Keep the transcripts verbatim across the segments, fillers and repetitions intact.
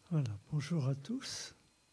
Voilà, bonjour à tous.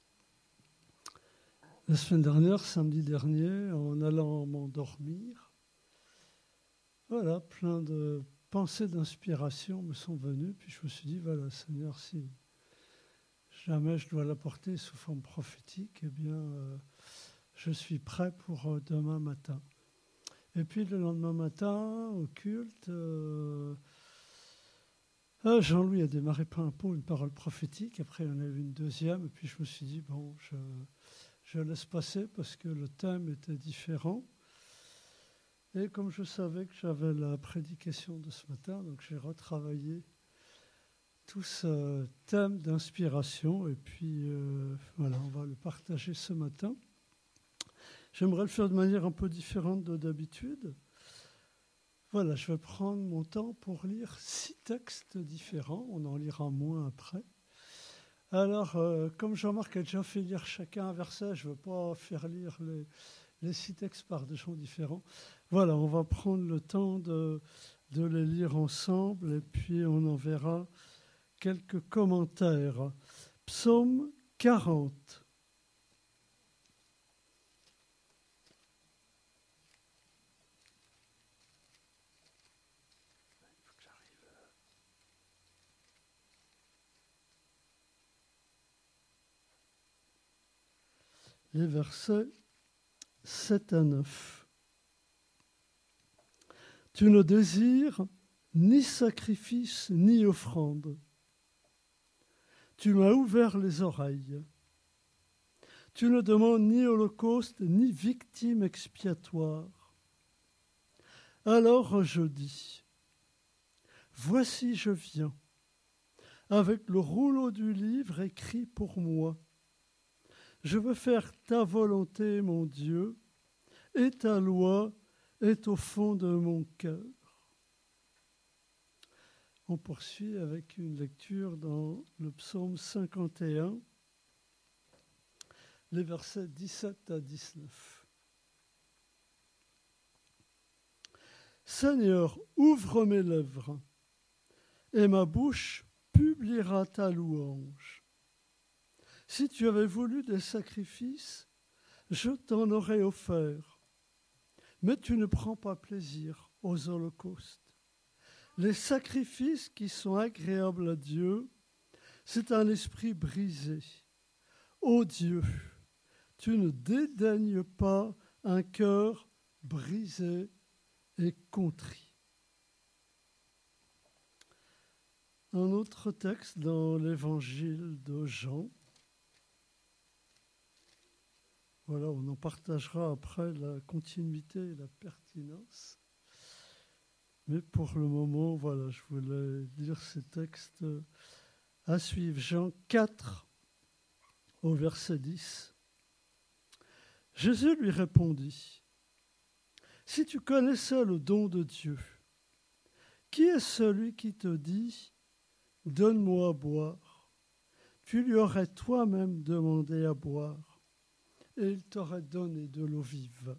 La semaine dernière, samedi dernier, en allant m'endormir, voilà, plein de pensées d'inspiration me sont venues. Puis je me suis dit, voilà, Seigneur, si jamais je dois l'apporter sous forme prophétique, eh bien, euh, je suis prêt pour euh, demain matin. Et puis le lendemain matin, au culte, euh, ah, Jean-Louis a démarré plein pot une parole prophétique. Après, il y en a eu une deuxième. Et puis je me suis dit, bon, je... Je laisse passer parce que le thème était différent. Et comme je savais que j'avais la prédication de ce matin, donc j'ai retravaillé tout ce thème d'inspiration. Et puis euh, voilà, on va le partager ce matin. J'aimerais le faire de manière un peu différente de d'habitude. Voilà, je vais prendre mon temps pour lire six textes différents. On en lira moins après. Alors, euh, comme Jean-Marc a déjà fait lire chacun un verset, je ne veux pas faire lire les, les six textes par des gens différents. Voilà, on va prendre le temps de, de les lire ensemble et puis on en verra quelques commentaires. Psaume quarante. Les versets sept à neuf. Tu ne désires ni sacrifice ni offrande. Tu m'as ouvert les oreilles. Tu ne demandes ni holocauste ni victime expiatoire. Alors je dis, voici je viens, avec le rouleau du livre écrit pour moi. Je veux faire ta volonté, mon Dieu, et ta loi est au fond de mon cœur. On poursuit avec une lecture dans le psaume cinquante et un, les versets dix-sept à dix-neuf. Seigneur, ouvre mes lèvres, et ma bouche publiera ta louange. Si tu avais voulu des sacrifices, je t'en aurais offert. Mais tu ne prends pas plaisir aux holocaustes. Les sacrifices qui sont agréables à Dieu, c'est un esprit brisé. Ô Dieu, tu ne dédaignes pas un cœur brisé et contrit. Un autre texte dans l'évangile de Jean. Voilà, on en partagera après la continuité et la pertinence. Mais pour le moment, voilà, je voulais lire ces textes à suivre. Jean quatre, au verset dix. Jésus lui répondit, « Si tu connaissais le don de Dieu, qui est celui qui te dit, « Donne-moi à boire » Tu lui aurais toi-même demandé à boire. Et il t'aurait donné de l'eau vive.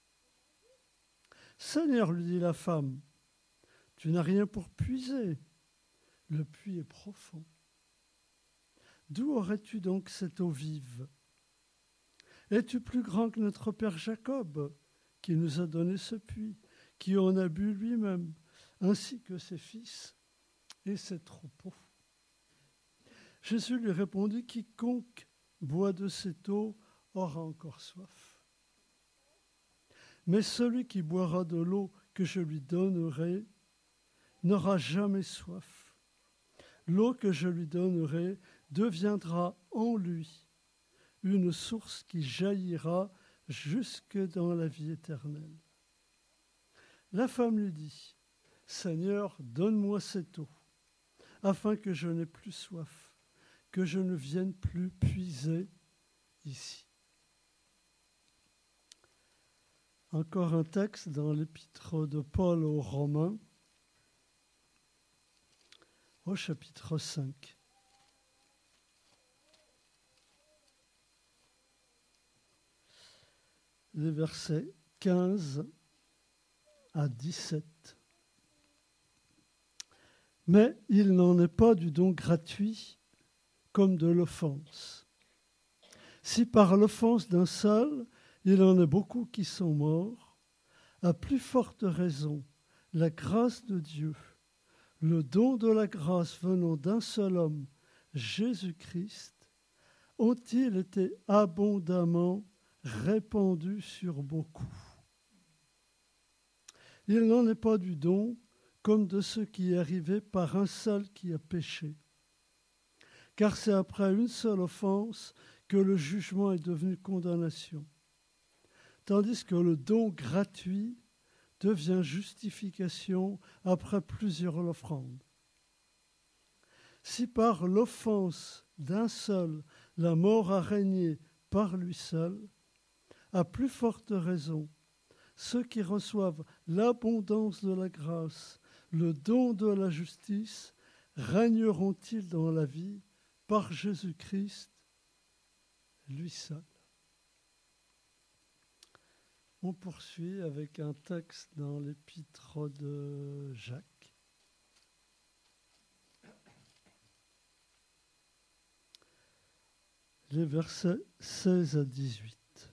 Seigneur, lui dit la femme, tu n'as rien pour puiser. Le puits est profond. D'où aurais-tu donc cette eau vive? Es-tu plus grand que notre père Jacob, qui nous a donné ce puits, qui en a bu lui-même, ainsi que ses fils et ses troupeaux? Jésus lui répondit, quiconque boit de cette eau aura encore soif. Mais celui qui boira de l'eau que je lui donnerai n'aura jamais soif. L'eau que je lui donnerai deviendra en lui une source qui jaillira jusque dans la vie éternelle. La femme lui dit, « Seigneur, donne-moi cette eau, afin que je n'ai plus soif, que je ne vienne plus puiser ici. » Encore un texte dans l'épître de Paul aux Romains, au chapitre cinq. Les versets quinze à dix-sept. Mais il n'en est pas du don gratuit comme de l'offense. Si par l'offense d'un seul, il en est beaucoup qui sont morts, à plus forte raison, la grâce de Dieu, le don de la grâce venant d'un seul homme, Jésus-Christ, ont-ils été abondamment répandus sur beaucoup. Il n'en est pas du don comme de ce qui est arrivé par un seul qui a péché. Car c'est après une seule offense que le jugement est devenu condamnation, tandis que le don gratuit devient justification après plusieurs offrandes. Si par l'offense d'un seul, la mort a régné par lui seul, à plus forte raison, ceux qui reçoivent l'abondance de la grâce, le don de la justice, régneront-ils dans la vie par Jésus-Christ, lui seul. On poursuit avec un texte dans l'épître de Jacques. Les versets seize à dix-huit.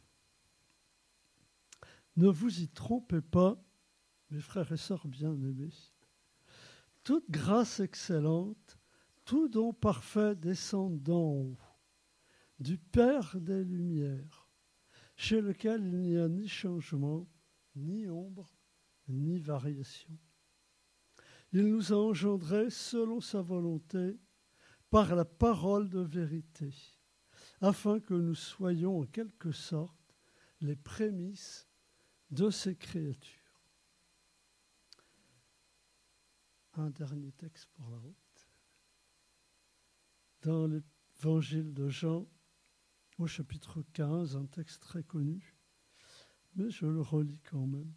Ne vous y trompez pas, mes frères et sœurs bien-aimés. Toute grâce excellente, tout don parfait descend d'en haut, du Père des Lumières, chez lequel il n'y a ni changement, ni ombre, ni variation. Il nous a engendrés selon sa volonté, par la parole de vérité, afin que nous soyons en quelque sorte les prémices de ses créatures. Un dernier texte pour la route. Dans l'évangile de Jean, au chapitre quinze, un texte très connu, mais je le relis quand même.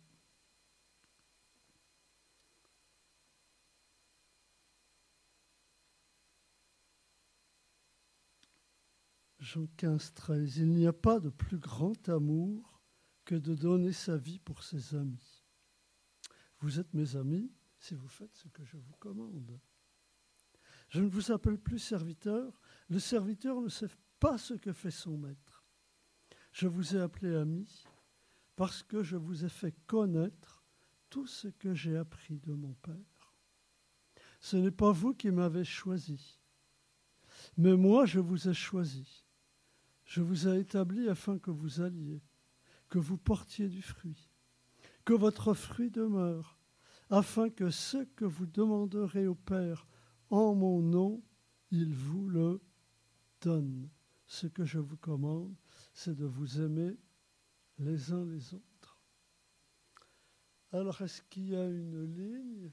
Jean quinze, treize. Il n'y a pas de plus grand amour que de donner sa vie pour ses amis. Vous êtes mes amis si vous faites ce que je vous commande. Je ne vous appelle plus serviteur. Le serviteur ne sait pas ce que fait son maître. Je vous ai appelé ami parce que je vous ai fait connaître tout ce que j'ai appris de mon Père. Ce n'est pas vous qui m'avez choisi, mais moi je vous ai choisi. Je vous ai établi afin que vous alliez, que vous portiez du fruit, que votre fruit demeure, afin que ce que vous demanderez au Père en mon nom, il vous le donne. Ce que je vous commande, c'est de vous aimer les uns les autres. Alors, est-ce qu'il y a une ligne,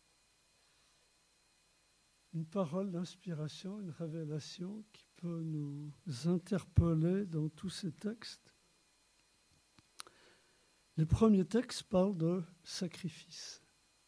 une parole d'inspiration, une révélation qui peut nous interpeller dans tous ces textes? Les premiers textes parlent de sacrifice.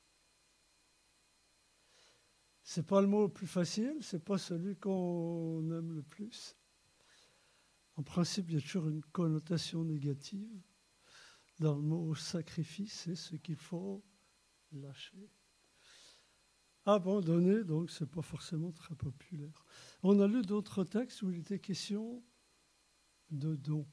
Ce n'est pas le mot le plus facile, ce n'est pas celui qu'on aime le plus. En principe, il y a toujours une connotation négative. Dans le mot sacrifice, c'est ce qu'il faut lâcher. Abandonner, donc, ce n'est pas forcément très populaire. On a lu d'autres textes où il était question de don.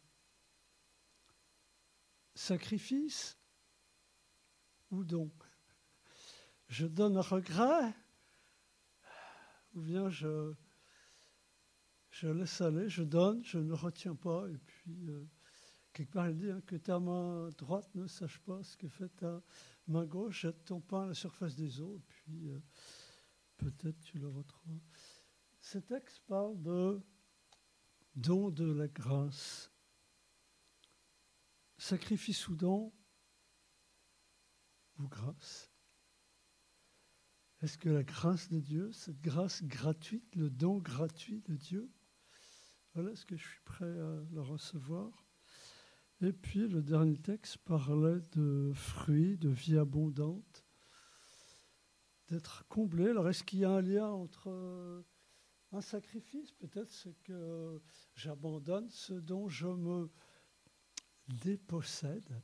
Sacrifice ou don? Je donne un regret ou bien je, je laisse aller, je donne, je ne retiens pas. Et puis, euh, quelque part, il dit hein, que ta main droite ne sache pas ce que fait ta main gauche, jette ton pain à la surface des eaux, et puis euh, peut-être tu le retrouves. Ce texte parle de don de la grâce. Sacrifice ou don, ou grâce. Est-ce que la grâce de Dieu, cette grâce gratuite, le don gratuit de Dieu, voilà, est-ce que je suis prêt à le recevoir? Et puis le dernier texte parlait de fruits, de vie abondante, d'être comblé. Alors est-ce qu'il y a un lien entre un sacrifice? Peut-être c'est que j'abandonne ce dont je me dépossède.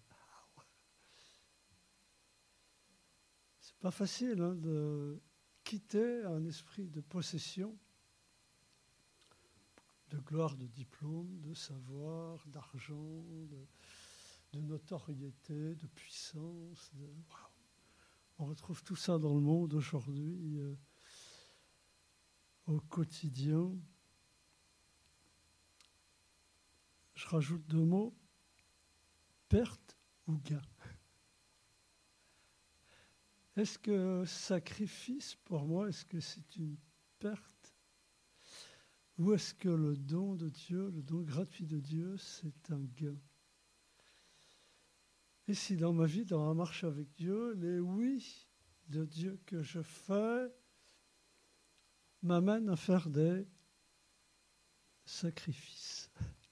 C'est pas facile hein, de quitter un esprit de possession. de gloire, de diplôme, de savoir, d'argent, de, de notoriété, de puissance. De... Wow. On retrouve tout ça dans le monde aujourd'hui, euh, au quotidien. Je rajoute deux mots, perte ou gain. Est-ce que sacrifice, pour moi, est-ce que c'est une perte? Ou est-ce que le don de Dieu, le don gratuit de Dieu, c'est un gain? Et si dans ma vie, dans la marche avec Dieu, les oui de Dieu que je fais m'amènent à faire des sacrifices.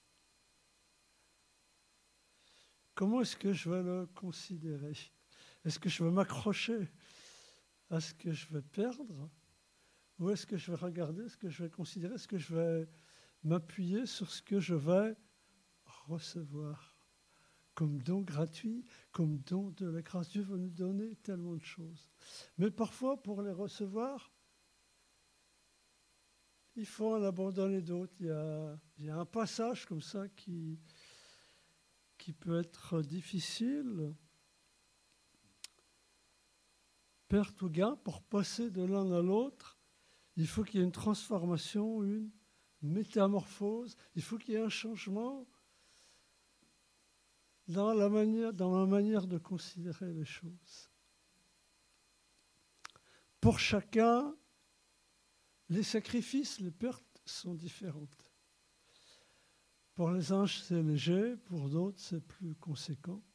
Comment est-ce que je vais le considérer? Est-ce que je vais m'accrocher à ce que je vais perdre? Ou est-ce que je vais regarder ce que je vais considérer? Est-ce que je vais m'appuyer sur ce que je vais recevoir comme don gratuit, comme don de la grâce? Dieu va nous donner tellement de choses. Mais parfois, pour les recevoir, il faut en abandonner d'autres. Il y a, il y a un passage comme ça qui, qui peut être difficile. Perte ou gain, pour passer de l'un à l'autre, il faut qu'il y ait une transformation, une métamorphose. Il faut qu'il y ait un changement dans la manière, dans la manière de considérer les choses. Pour chacun, les sacrifices, les pertes sont différentes. Pour les uns, c'est léger, pour d'autres, c'est plus conséquent.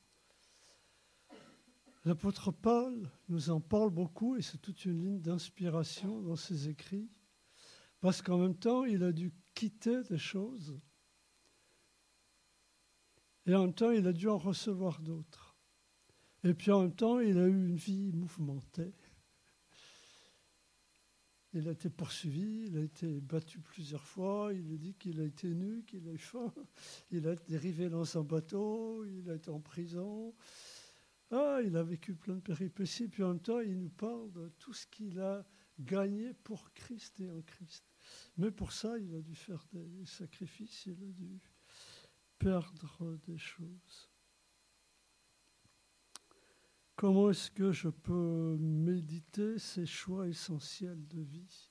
L'apôtre Paul nous en parle beaucoup et c'est toute une ligne d'inspiration dans ses écrits, parce qu'en même temps, il a dû quitter des choses et en même temps, il a dû en recevoir d'autres. Et puis en même temps, il a eu une vie mouvementée. Il a été poursuivi, il a été battu plusieurs fois, il a dit qu'il a été nu, qu'il a eu faim, il a été dérivé dans un bateau, il a été en prison. Ah, il a vécu plein de péripéties, puis en même temps, il nous parle de tout ce qu'il a gagné pour Christ et en Christ. Mais pour ça, il a dû faire des sacrifices, il a dû perdre des choses. Comment est-ce que je peux méditer ces choix essentiels de vie?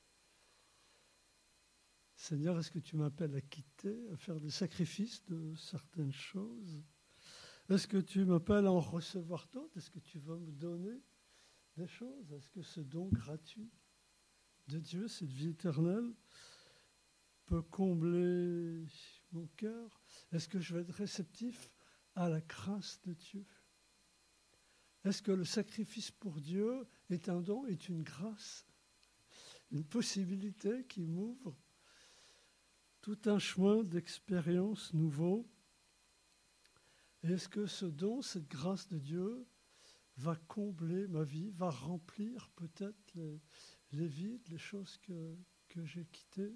Seigneur, est-ce que tu m'appelles à quitter, à faire des sacrifices de certaines choses? Est-ce que tu m'appelles à en recevoir d'autres? Est-ce que tu vas me donner des choses? Est-ce que ce don gratuit de Dieu, cette vie éternelle, peut combler mon cœur? Est-ce que je vais être réceptif à la grâce de Dieu? Est-ce que le sacrifice pour Dieu est un don, est une grâce, une possibilité qui m'ouvre tout un chemin d'expérience nouveau? Et est-ce que ce don, cette grâce de Dieu, va combler ma vie, va remplir peut-être les, les vides, les choses que, que j'ai quittées?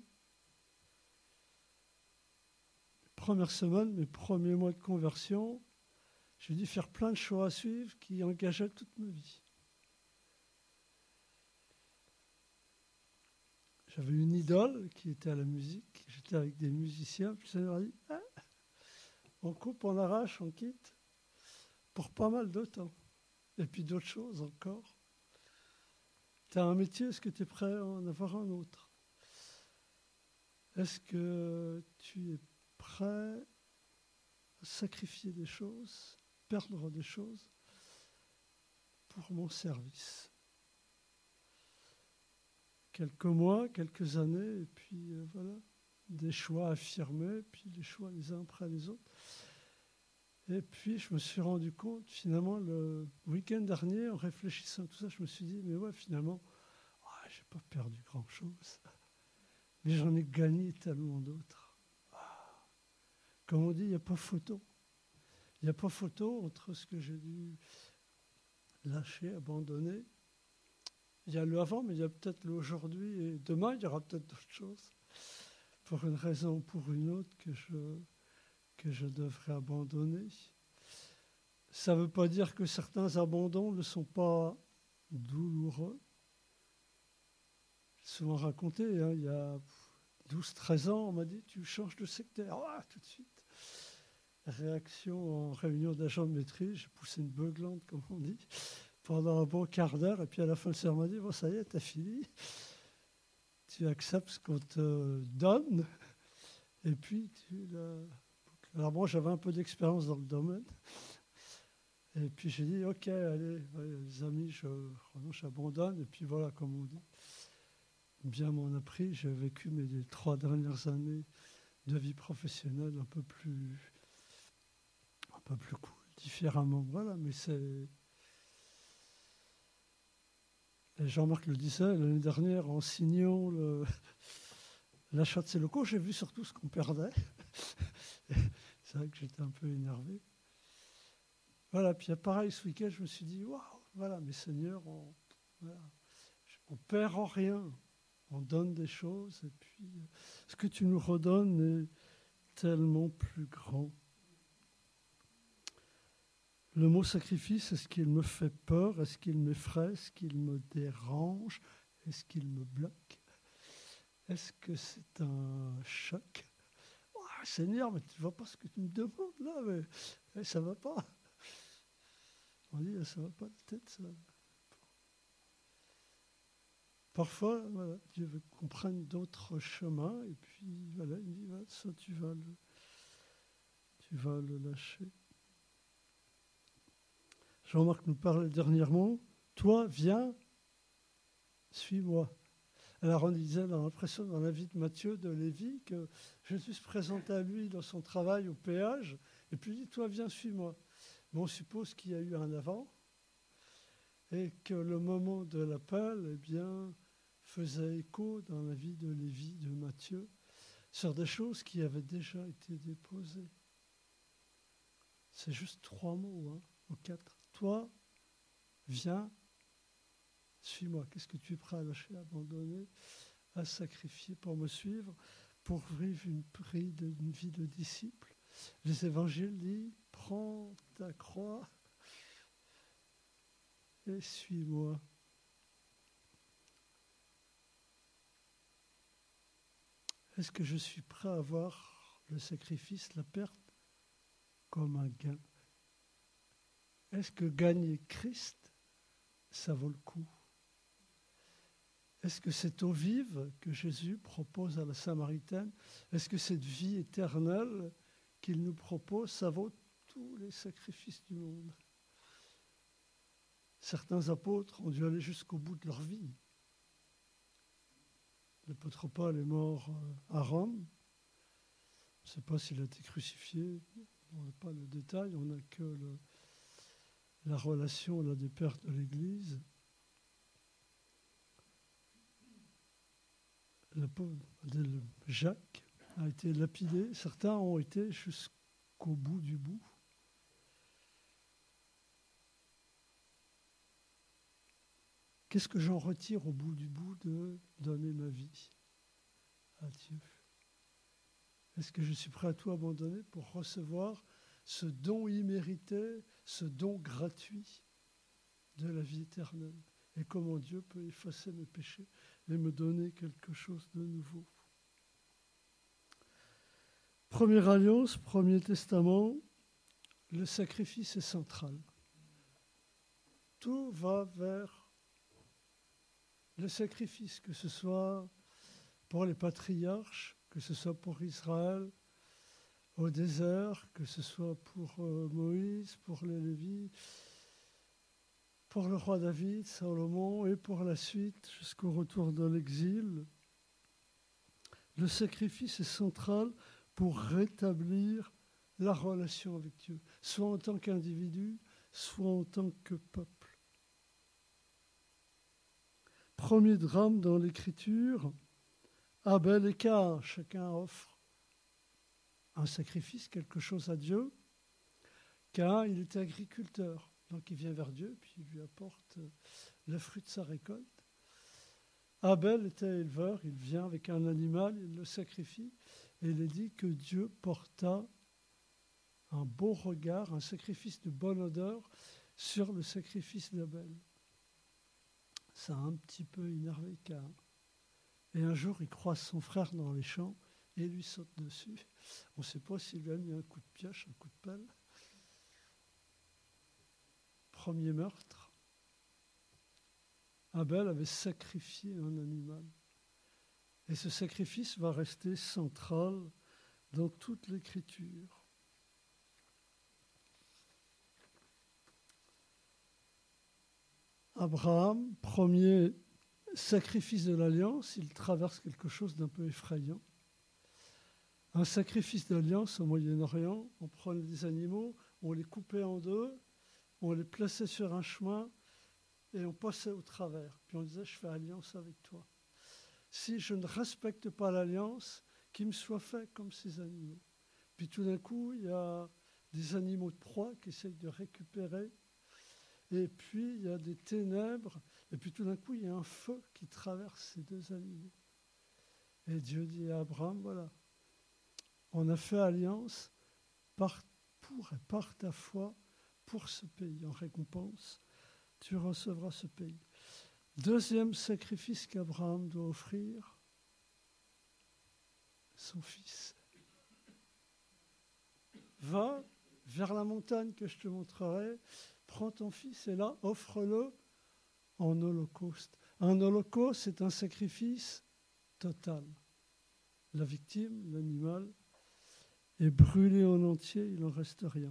Les premières semaines, mes premiers mois de conversion, j'ai dû faire plein de choix à suivre qui engageaient toute ma vie. J'avais une idole qui était à la musique, j'étais avec des musiciens, puis ça m'a dit ah, on coupe, on arrache, on quitte, pour pas mal de temps. Et puis d'autres choses encore. Tu as un métier, est-ce que tu es prêt à en avoir un autre? Est-ce que tu es prêt à sacrifier des choses, perdre des choses pour mon service? Quelques mois, quelques années, et puis euh, voilà, des choix affirmés, puis des choix les uns après les autres. Et puis je me suis rendu compte, finalement, le week-end dernier, en réfléchissant à tout ça, je me suis dit, mais ouais, finalement, oh, j'ai pas perdu grand-chose, mais j'en ai gagné tellement d'autres. Ah. Comme on dit, il n'y a pas photo. Il n'y a pas photo entre ce que j'ai dû lâcher, abandonner. Il y a le avant, mais il y a peut-être le aujourd'hui, et demain, il y aura peut-être d'autres choses, pour une raison ou pour une autre, que je... que je devrais abandonner. Ça ne veut pas dire que certains abandons ne sont pas douloureux. Souvent raconté, hein, il y a douze treize ans, on m'a dit, tu changes de secteur. Ah, tout de suite. Réaction en réunion d'agents de maîtrise, j'ai poussé une beuglante, comme on dit, pendant un bon quart d'heure. Et puis à la fin, le serment m'a dit, bon, ça y est, t'as fini. Tu acceptes ce qu'on te donne. Et puis, tu l'as... Alors moi, j'avais un peu d'expérience dans le domaine. Et puis j'ai dit, ok, allez, ouais, les amis, je renonce, j'abandonne. Et puis voilà, comme on dit, bien m'en a pris. J'ai vécu mes les trois dernières années de vie professionnelle un peu plus, un peu plus cool, différemment. Voilà, mais c'est... Et Jean-Marc le disait l'année dernière, en signant le... l'achat de ces locaux, j'ai vu surtout ce qu'on perdait. C'est vrai que j'étais un peu énervé. Voilà, puis pareil, ce week-end, je me suis dit, waouh, voilà, mais Seigneur, on voilà, on perd en rien. On donne des choses, et puis ce que tu nous redonnes est tellement plus grand. Le mot sacrifice, est-ce qu'il me fait peur? Est-ce qu'il m'effraie? Est-ce qu'il me dérange? Est-ce qu'il me bloque? Est-ce que c'est un choc? Oh, Seigneur, mais tu ne vois pas ce que tu me demandes là, mais, mais ça ne va pas. On dit, ça ne va pas de tête, ça. Parfois, voilà, Dieu veut qu'on prenne d'autres chemins, et puis voilà, il me dit, voilà, ça tu vas le, tu vas le lâcher. Jean-Marc nous parlait dernièrement, toi, viens, suis-moi. Alors on disait dans l'impression dans la vie de Matthieu, de Lévi, que Jésus se présentait à lui dans son travail au péage, et puis il dit, toi, viens, suis-moi. Mais on suppose qu'il y a eu un avant, et que le moment de l'appel, eh bien, faisait écho dans la vie de Lévi, de Matthieu, sur des choses qui avaient déjà été déposées. C'est juste trois mots, hein, ou quatre. Toi, viens, suis-moi. Qu'est-ce que tu es prêt à lâcher, à abandonner, à sacrifier pour me suivre, pour vivre une, une vie de disciple? Les évangiles disent, prends ta croix et suis-moi. Est-ce que je suis prêt à voir le sacrifice, la perte, comme un gain? Est-ce que gagner Christ, ça vaut le coup? Est-ce que cette eau vive que Jésus propose à la Samaritaine, est-ce que cette vie éternelle qu'il nous propose, ça vaut tous les sacrifices du monde? Certains apôtres ont dû aller jusqu'au bout de leur vie. L'apôtre Paul est mort à Rome. On ne sait pas s'il a été crucifié. On n'a pas le détail. On n'a que le, la relation là, des pères de l'Église. Jacques a été lapidé. Certains ont été jusqu'au bout du bout. Qu'est-ce que j'en retire au bout du bout de donner ma vie à Dieu? Est-ce que je suis prêt à tout abandonner pour recevoir ce don immérité, ce don gratuit de la vie éternelle? Et comment Dieu peut effacer mes péchés et me donner quelque chose de nouveau? Première alliance, Premier Testament, le sacrifice est central. Tout va vers le sacrifice, que ce soit pour les patriarches, que ce soit pour Israël au désert, que ce soit pour euh, Moïse, pour les Lévites, pour le roi David, Salomon, et pour la suite jusqu'au retour de l'exil. Le sacrifice est central pour rétablir la relation avec Dieu, soit en tant qu'individu, soit en tant que peuple. Premier drame dans l'Écriture, Abel et Caïn, chacun offre un sacrifice, quelque chose à Dieu. Caïn, il était agriculteur, donc il vient vers Dieu, puis il lui apporte le fruit de sa récolte. Abel était éleveur, il vient avec un animal, il le sacrifie, et il est dit que Dieu porta un beau regard, un sacrifice de bonne odeur sur le sacrifice d'Abel. Ça a un petit peu énervé Caïn. Et un jour, il croise son frère dans les champs et lui saute dessus. On ne sait pas s'il lui a mis un coup de pioche, un coup de pelle. Premier meurtre. Abel avait sacrifié un animal. Et ce sacrifice va rester central dans toute l'Écriture. Abraham, premier sacrifice de l'Alliance, il traverse quelque chose d'un peu effrayant. Un sacrifice d'alliance au Moyen-Orient, on prenait des animaux, on les coupait en deux, on les plaçait sur un chemin et on passait au travers. Puis on disait, je fais alliance avec toi. Si je ne respecte pas l'alliance, qu'il me soit fait comme ces animaux. Puis tout d'un coup, il y a des animaux de proie qui essayent de récupérer. Et puis, il y a des ténèbres. Et puis tout d'un coup, il y a un feu qui traverse ces deux animaux. Et Dieu dit à Abraham, voilà, on a fait alliance par, pour et par ta foi pour ce pays. En récompense, tu recevras ce pays. Deuxième sacrifice qu'Abraham doit offrir, son fils. Va vers la montagne que je te montrerai, prends ton fils et là, offre-le en holocauste. Un holocauste, c'est un sacrifice total. La victime, l'animal, est brûlé en entier, il n'en reste rien.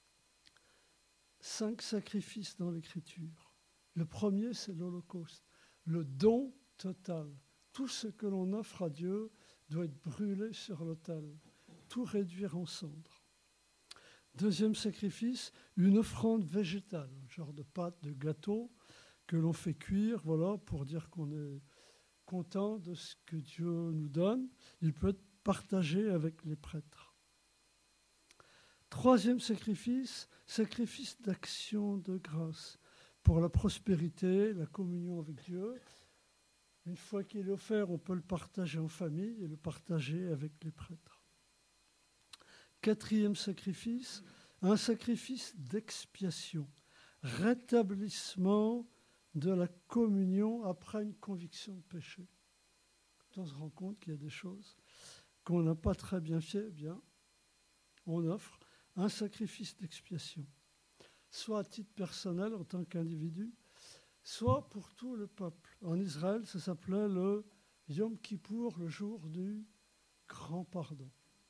Cinq sacrifices dans l'Écriture. Le premier, c'est l'holocauste, le don total. Tout ce que l'on offre à Dieu doit être brûlé sur l'autel, tout réduire en cendres. Deuxième sacrifice, une offrande végétale, un genre de pâte, de gâteau que l'on fait cuire, voilà, pour dire qu'on est content de ce que Dieu nous donne. Il peut être partagé avec les prêtres. Troisième sacrifice, sacrifice d'action de grâce pour la prospérité, la communion avec Dieu. Une fois qu'il est offert, on peut le partager en famille et le partager avec les prêtres. Quatrième sacrifice, un sacrifice d'expiation, rétablissement de la communion après une conviction de péché. Quand on se rend compte qu'il y a des choses qu'on n'a pas très bien fait, eh bien, on offre un sacrifice d'expiation, soit à titre personnel en tant qu'individu, soit pour tout le peuple. En Israël, ça s'appelait le Yom Kippour, le jour du grand pardon.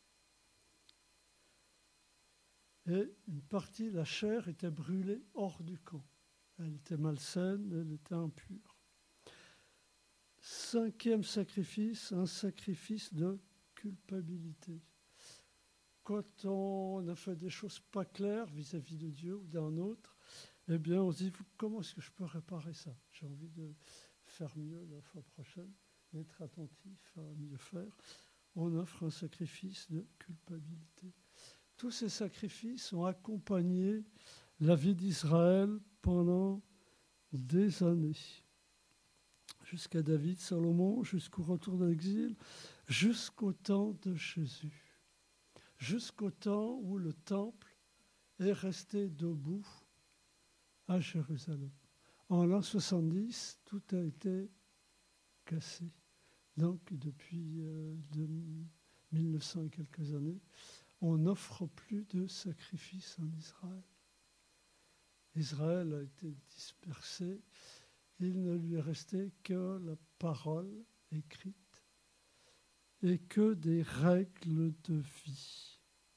Et une partie, la chair, était brûlée hors du camp. Elle était malsaine, elle était impure. Cinquième sacrifice, un sacrifice de culpabilité. Quand on a fait des choses pas claires vis-à-vis de Dieu ou d'un autre, eh bien, on se dit, comment est-ce que je peux réparer ça? J'ai envie de faire mieux la fois prochaine, d'être attentif à mieux faire. On offre un sacrifice de culpabilité. Tous ces sacrifices ont accompagné la vie d'Israël pendant des années. Jusqu'à David, Salomon, jusqu'au retour de l'exil, jusqu'au temps de Jésus. Jusqu'au temps où le temple est resté debout à Jérusalem. En l'an soixante-dix, tout a été cassé. Donc, depuis euh, mille neuf cents et quelques années, on n'offre plus de sacrifices en Israël. Israël a été dispersé. Il ne lui est resté que la parole écrite et que des règles de vie.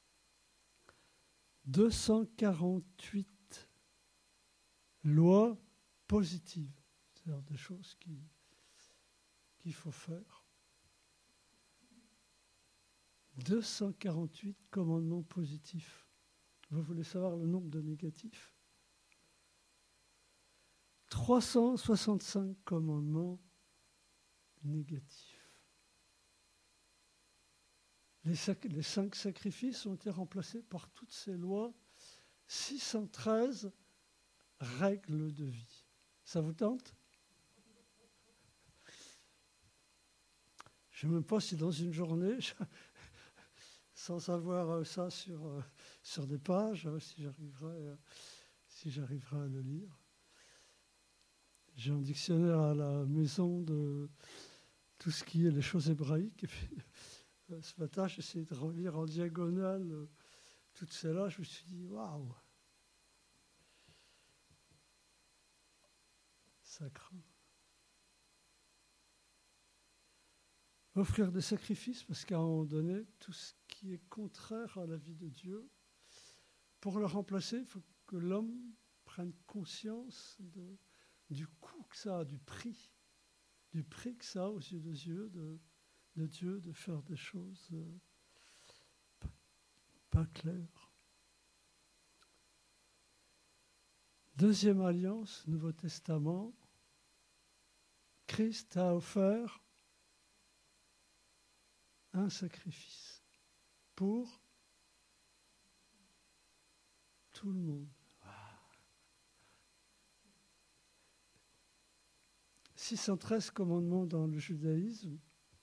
deux cent quarante-huit lois positives, c'est-à-dire des choses qui, qu'il faut faire. deux cent quarante-huit commandements positifs. Vous voulez savoir le nombre de négatifs? trois cent soixante-cinq commandements négatifs. Les, sac- les cinq sacrifices ont été remplacés par toutes ces lois, six cent treize règles de vie. Ça vous tente? Je ne sais même pas si dans une journée, je, sans avoir ça sur, sur des pages, si j'arriverai, si j'arriverai à le lire. J'ai un dictionnaire à la maison de tout ce qui est les choses hébraïques. Et puis, ce matin, j'ai essayé de relire en diagonale euh, toutes celles-là. Je me suis dit, waouh, ça craint. Offrir des sacrifices, parce qu'à un moment donné, tout ce qui est contraire à la vie de Dieu, pour le remplacer, il faut que l'homme prenne conscience de, du coût que ça a, du prix, du prix que ça a aux yeux de Dieu, de, de Dieu, de faire des choses euh, pas, pas claires. Deuxième alliance, Nouveau Testament, Christ a offert un sacrifice pour tout le monde. six cent treize commandements dans le judaïsme.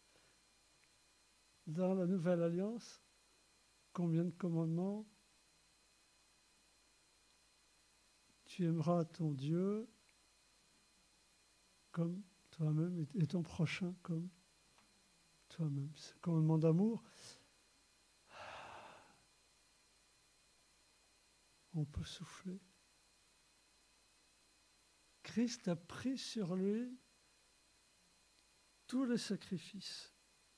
Dans la Nouvelle Alliance, combien de commandements? Tu aimeras ton Dieu comme toi-même et ton prochain comme toi-même. C'est un commandement d'amour. On peut souffler. Christ a pris sur lui tous les sacrifices.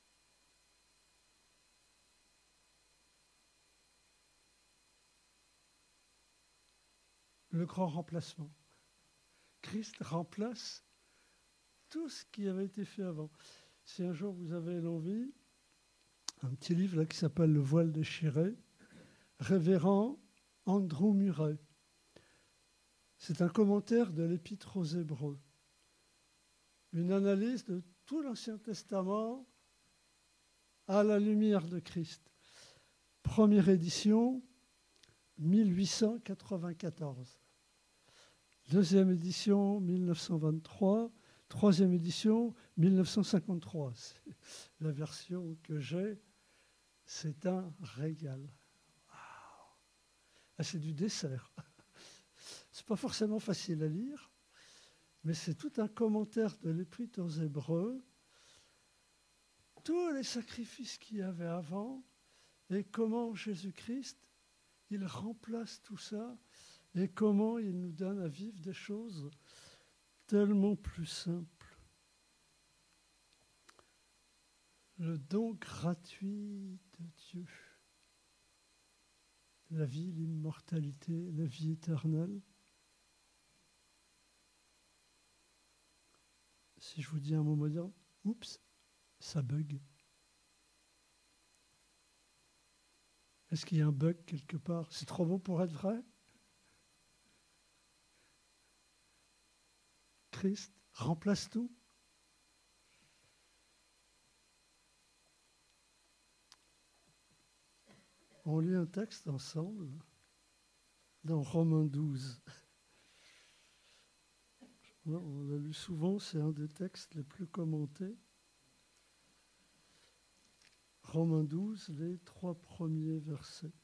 Le grand remplacement. Christ remplace tout ce qui avait été fait avant. Si un jour vous avez l'envie, un petit livre là qui s'appelle Le voile déchiré, révérend Andrew Murray. C'est un commentaire de l'Épître aux Hébreux. Une analyse de tout l'Ancien Testament à la lumière de Christ. Première édition, mille huit cent quatre-vingt-quatorze. Deuxième édition, mille neuf cent vingt-trois. Troisième édition, mille neuf cent cinquante-trois. C'est la version que j'ai. C'est un régal. Wow. Ah, c'est du dessert. C'est pas forcément facile à lire, mais c'est tout un commentaire de l'Épître aux Hébreux. Tous les sacrifices qu'il y avait avant et comment Jésus-Christ, il remplace tout ça et comment il nous donne à vivre des choses tellement plus simples. Le don gratuit de Dieu. La vie, l'immortalité, la vie éternelle. Si je vous dis un mot moderne, oups, ça bug. Est-ce qu'il y a un bug quelque part? C'est trop beau pour être vrai? Christ remplace tout. On lit un texte ensemble dans Romains douze. On l'a lu souvent, c'est un des textes les plus commentés. Romains douze, les trois premiers versets.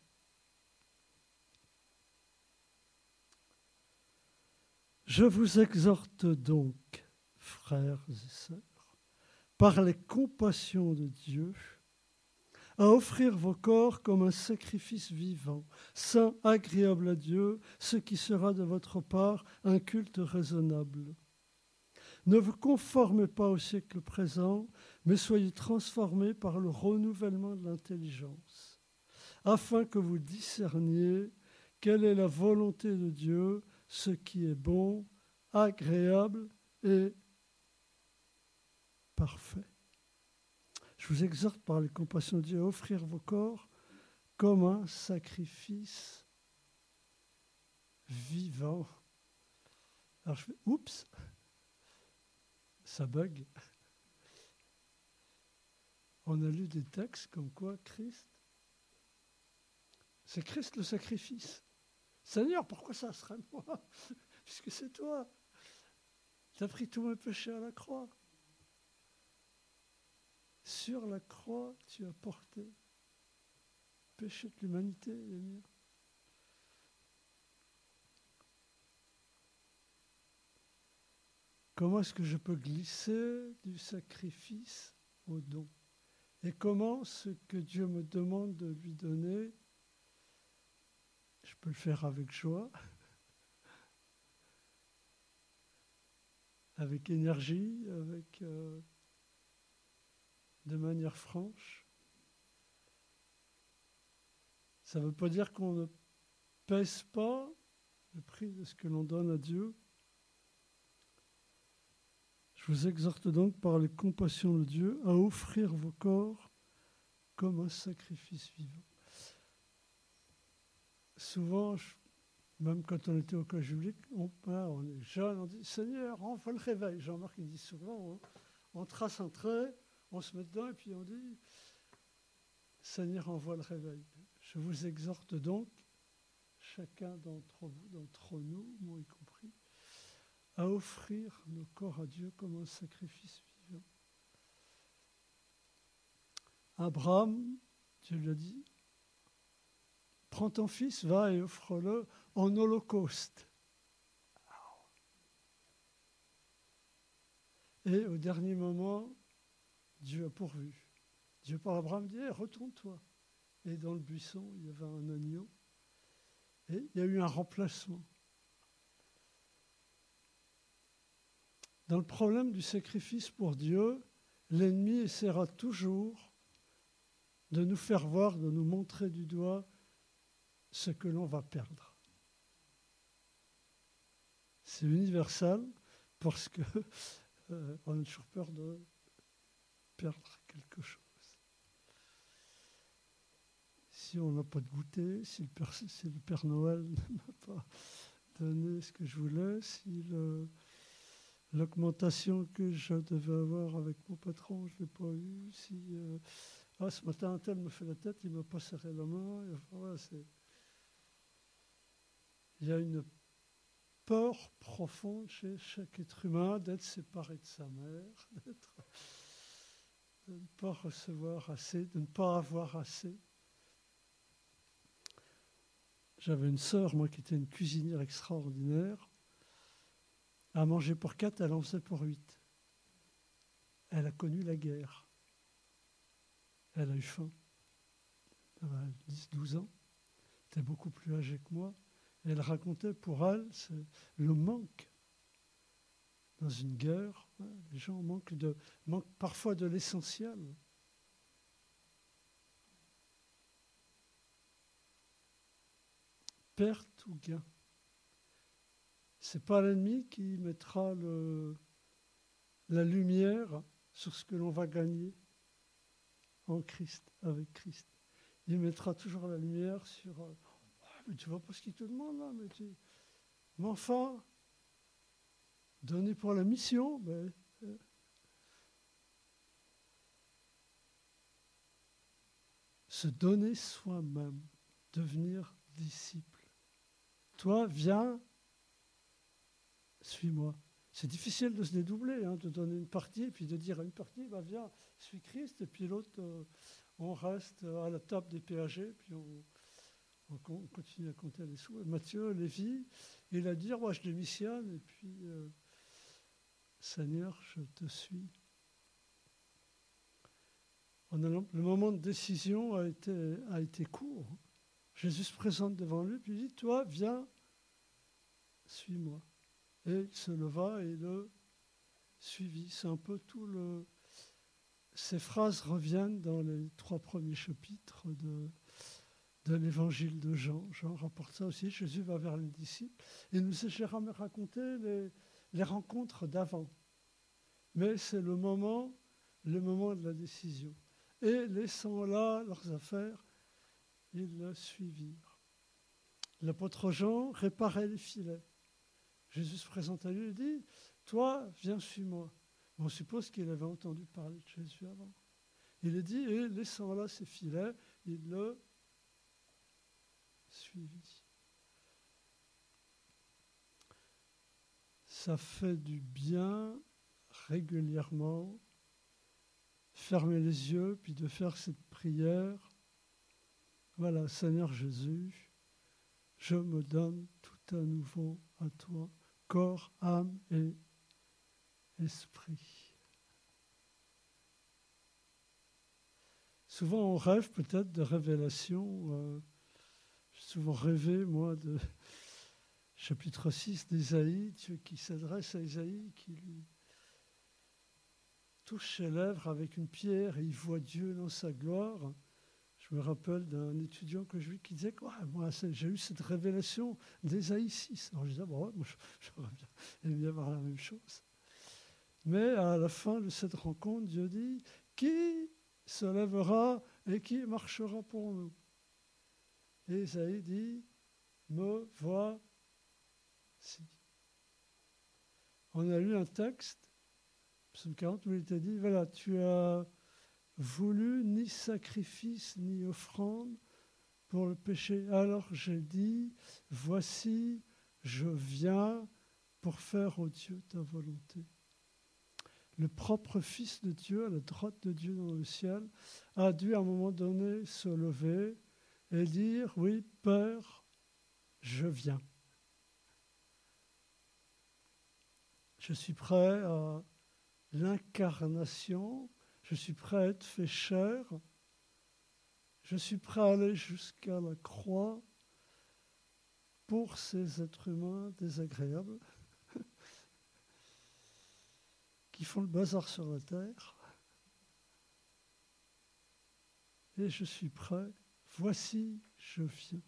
Je vous exhorte donc, frères et sœurs, par les compassions de Dieu, à offrir vos corps comme un sacrifice vivant, saint, agréable à Dieu, ce qui sera de votre part un culte raisonnable. Ne vous conformez pas au siècle présent, mais soyez transformés par le renouvellement de l'intelligence, afin que vous discerniez quelle est la volonté de Dieu, ce qui est bon, agréable et parfait. Je vous exhorte par les compassions de Dieu à offrir vos corps comme un sacrifice vivant. Alors je fais, oups, ça bug. On a lu des textes comme quoi Christ, c'est Christ le sacrifice. Seigneur, pourquoi ça serait moi? Puisque c'est toi. Tu as pris tous mes péchés à la croix. Sur la croix, tu as porté le péché de l'humanité, les miens. comment est-ce que je peux glisser du sacrifice au don? Et comment ce que Dieu me demande de lui donner, je peux le faire avec joie, avec énergie, avec euh, de manière franche. Ça ne veut pas dire qu'on ne pèse pas le prix de ce que l'on donne à Dieu. Je vous exhorte donc par les compassions de Dieu à offrir vos corps comme un sacrifice vivant. Souvent, je, même quand on était au collège public, on, on est jeune, on dit « Seigneur, envoie le réveil ». Jean-Marc, il dit souvent, hein, on trace un trait, on se met dedans et puis on dit « Seigneur, envoie le réveil ». Je vous exhorte donc, chacun d'entre vous, d'entre nous, moi y compris, à offrir nos corps à Dieu comme un sacrifice vivant. Abraham, Dieu lui a dit, prends ton fils, va et offre-le en holocauste. Et au dernier moment, Dieu a pourvu. Dieu par Abraham dit, hey, retourne-toi. Et dans le buisson, il y avait un agneau. Et il y a eu un remplacement. Dans le problème du sacrifice pour Dieu, l'ennemi essaiera toujours de nous faire voir, de nous montrer du doigt ce que l'on va perdre. C'est universel parce que euh, on a toujours peur de perdre quelque chose. Si on n'a pas de goûter, si le Père, si le Père Noël ne m'a pas donné ce que je voulais, si le, l'augmentation que je devais avoir avec mon patron, je ne l'ai pas eu, si euh, ah, ce matin un tel me fait la tête, il ne m'a pas serré la main, et enfin, voilà, c'est... Il y a une peur profonde chez chaque être humain d'être séparé de sa mère, d'être, de ne pas recevoir assez, de ne pas avoir assez. J'avais une sœur, moi, qui était une cuisinière extraordinaire. À manger pour quatre, elle en faisait pour huit. Elle a connu la guerre. Elle a eu faim. Elle avait dix douze ans. Elle était beaucoup plus âgée que moi. Et elle racontait pour elle c'est le manque. Dans une guerre, les gens manquent, de, manquent parfois de l'essentiel. Perte ou gain. Ce n'est pas l'ennemi qui mettra le, la lumière sur ce que l'on va gagner en Christ, avec Christ. Il mettra toujours la lumière sur... Euh, oh, mais tu vois pas ce qu'il te demande là, mais, tu, mais enfin, donner pour la mission, mais, euh, se donner soi-même, devenir disciple. Toi, viens, suis-moi. C'est difficile de se dédoubler, hein, de donner une partie, et puis de dire à une partie, bah, viens, suis Christ, et puis l'autre, euh, on reste à la table des péagers, puis on, on continue à compter les sous. Et Matthieu, Lévi, il a dit, moi je démissionne, et puis, euh, Seigneur, je te suis. On a, le moment de décision a été, a été court. Jésus se présente devant lui, puis il dit, toi, viens, suis-moi. Et il se leva et le suivit. C'est un peu tout le... Ces phrases reviennent dans les trois premiers chapitres de, de l'évangile de Jean. Jean rapporte ça aussi. Jésus va vers les disciples. Et nous a jamais raconté les, les rencontres d'avant. Mais c'est le moment, le moment de la décision. Et laissant là leurs affaires, ils le suivirent. L'apôtre Jean réparait les filets. Jésus se présente à lui et dit, toi, viens, suis-moi. On suppose qu'il avait entendu parler de Jésus avant. Il a dit, et laissant là ses filets, il le suivit. Ça fait du bien régulièrement, fermer les yeux, puis de faire cette prière. Voilà, Seigneur Jésus, je me donne tout à nouveau à toi, corps, âme et esprit. Souvent, on rêve peut-être de révélations. Euh, j'ai souvent rêvé, moi, de chapitre six d'Ésaïe, Dieu qui s'adresse à Ésaïe, qui lui touche ses lèvres avec une pierre et il voit Dieu dans sa gloire. Je me rappelle d'un étudiant que je vis qui disait que ouais, moi, j'ai eu cette révélation d'Ésaïe six. Alors je disais, bon, moi, j'aurais bien aimé avoir la même chose. Mais à la fin de cette rencontre, Dieu dit, qui se lèvera et qui marchera pour nous? Et Ésaïe dit, me voici. On a lu un texte, psaume quarante, où il était dit, voilà, tu as voulu ni sacrifice ni offrande pour le péché. Alors j'ai dit, voici, je viens pour faire, ô Dieu, ta volonté. Le propre Fils de Dieu, à la droite de Dieu dans le ciel, a dû à un moment donné se lever et dire, oui, Père, je viens. Je suis prêt à l'incarnation, je suis prêt à être fait chair, je suis prêt à aller jusqu'à la croix pour ces êtres humains désagréables qui font le bazar sur la terre. Et je suis prêt, voici, je viens.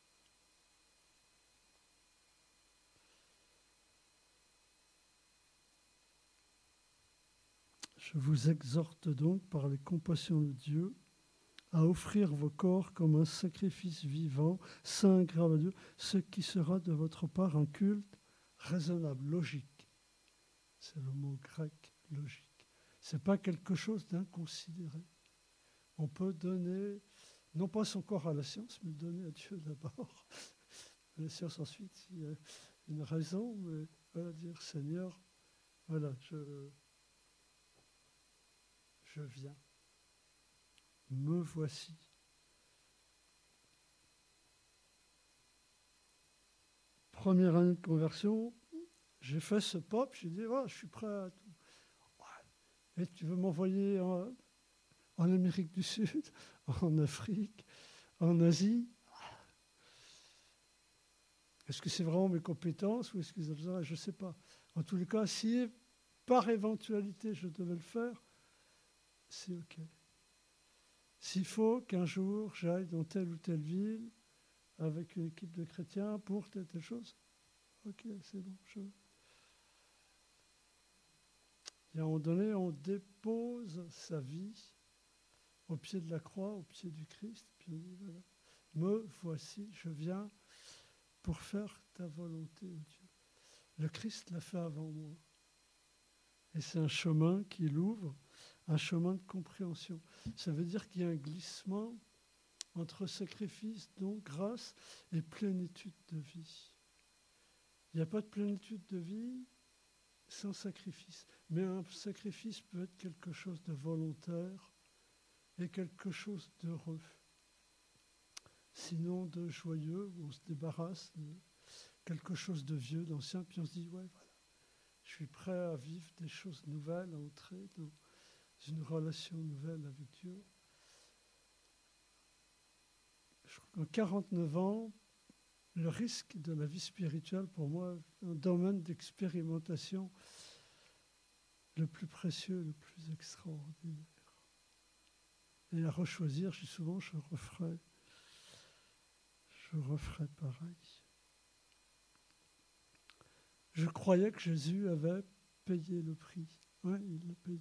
Je vous exhorte donc par les compassions de Dieu à offrir vos corps comme un sacrifice vivant, saint, agréable à Dieu, ce qui sera de votre part un culte raisonnable, logique. C'est le mot grec, logique. Ce n'est pas quelque chose d'inconsidéré. On peut donner, non pas son corps à la science, mais le donner à Dieu d'abord. La science ensuite, il y a une raison, mais voilà, dire Seigneur, voilà, je, je viens. Me voici. Première année de conversion, j'ai fait ce pop, j'ai dit, oh, je suis prêt à tout. Et tu veux m'envoyer en, en Amérique du Sud, en Afrique, en Asie? Est-ce que c'est vraiment mes compétences ou est-ce que ça, je ne sais pas. En tous les cas, si par éventualité je devais le faire, c'est OK. S'il faut qu'un jour j'aille dans telle ou telle ville avec une équipe de chrétiens pour telle telle chose, OK, c'est bon. Je... Et à un moment donné, on dépose sa vie au pied de la croix, au pied du Christ, puis on dit, voilà, me voici, je viens pour faire ta volonté, oh Dieu. Le Christ l'a fait avant moi. Et c'est un chemin qu'il ouvre, un chemin de compréhension. Ça veut dire qu'il y a un glissement entre sacrifice, don, grâce et plénitude de vie. Il n'y a pas de plénitude de vie sans sacrifice. Mais un sacrifice peut être quelque chose de volontaire et quelque chose d'heureux. Sinon de joyeux, où on se débarrasse de quelque chose de vieux, d'ancien, puis on se dit, ouais, voilà, je suis prêt à vivre des choses nouvelles, à entrer dans une relation nouvelle avec Dieu. Je crois qu'en quarante-neuf ans, le risque de la vie spirituelle, pour moi, un domaine d'expérimentation le plus précieux, le plus extraordinaire. Et à rechoisir, je dis souvent, je referai, je referai pareil. Je croyais que Jésus avait payé le prix. Oui, il l'a payé.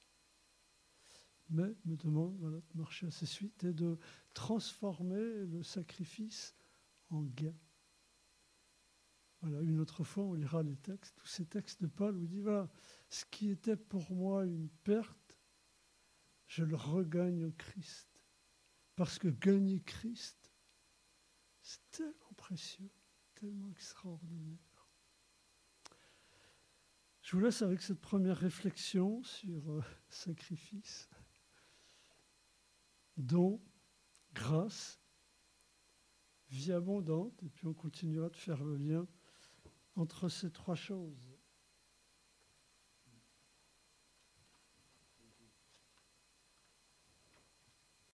Mais il me demande voilà, de marcher à ses suites et de transformer le sacrifice en gain. Voilà, une autre fois, on lira les textes, tous ces textes de Paul où il dit, voilà, ce qui était pour moi une perte, je le regagne en Christ. Parce que gagner Christ, c'est tellement précieux, tellement extraordinaire. Je vous laisse avec cette première réflexion sur euh, sacrifice, don, grâce, vie abondante, et puis on continuera de faire le lien entre ces trois choses.